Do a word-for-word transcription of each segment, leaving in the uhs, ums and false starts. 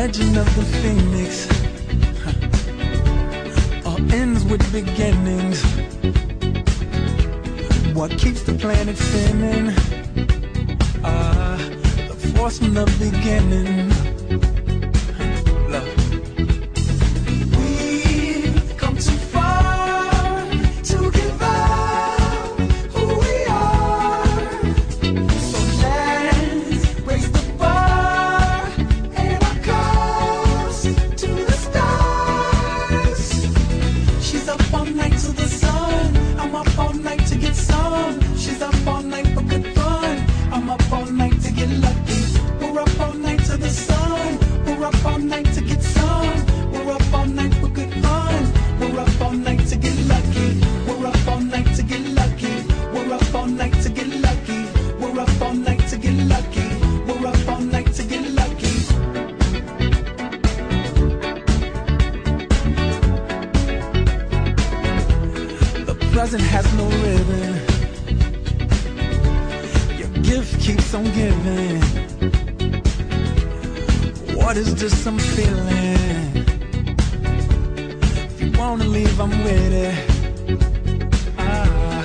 legend of the phoenix, huh, all ends with beginnings. What keeps the planet spinning? Ah, the force from the beginning. Love. We've come too far to give up who we are. So let's raise the bar and our cups to the stars. She's up all night to the sun. I'm up all night to get some. She's up all night for good fun. I'm up all night to get lucky. We're up all night to the sun. We're up all night to get some. We're up all night for good fun. We're up all night to get lucky. We're up all night to get lucky. We're up all night to get lucky. We're up all night to get lucky. We're up all night to get lucky. The present has no ribbon. Your gift keeps on giving. What is this I'm feeling? If you wanna leave, I'm with it. Ah.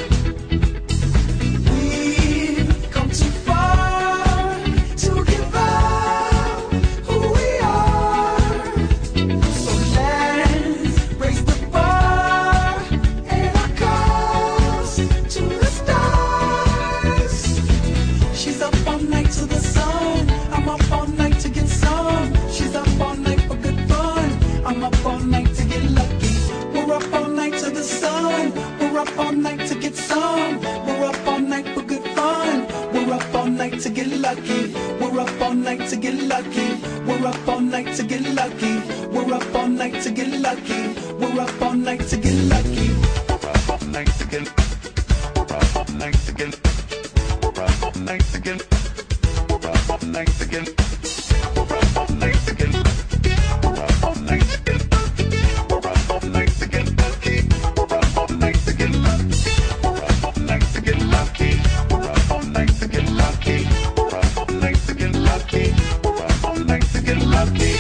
We've come too far to give up who we are. So let's raise the bar and our cups to the stars. She's up all night to the sun. I'm up all night to get some. She's up all night for good fun. I'm up all night to get lucky. We're up all night to the sun. We're up all night to get some. We're up all night for good fun. We're up all night to get lucky. We're up all night to get lucky. We're up all night to get lucky. We're up all night to get lucky. We're up all night to get lucky. We're up all night to get. We're up all night to get. We're up all night to get. We're up all night to get. We're up all night to get. We're up all night to get. We're up all night to get lucky. We're up all night to get lucky. We're up all night to get lucky. We're up all night to get lucky. We're up all night to get lucky. We're up all night to get lucky.